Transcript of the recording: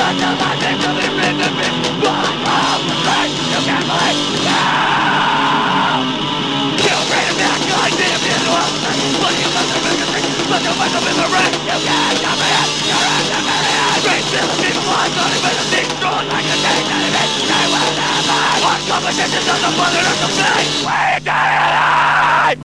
Competition doesn't bother us to be. We got it all.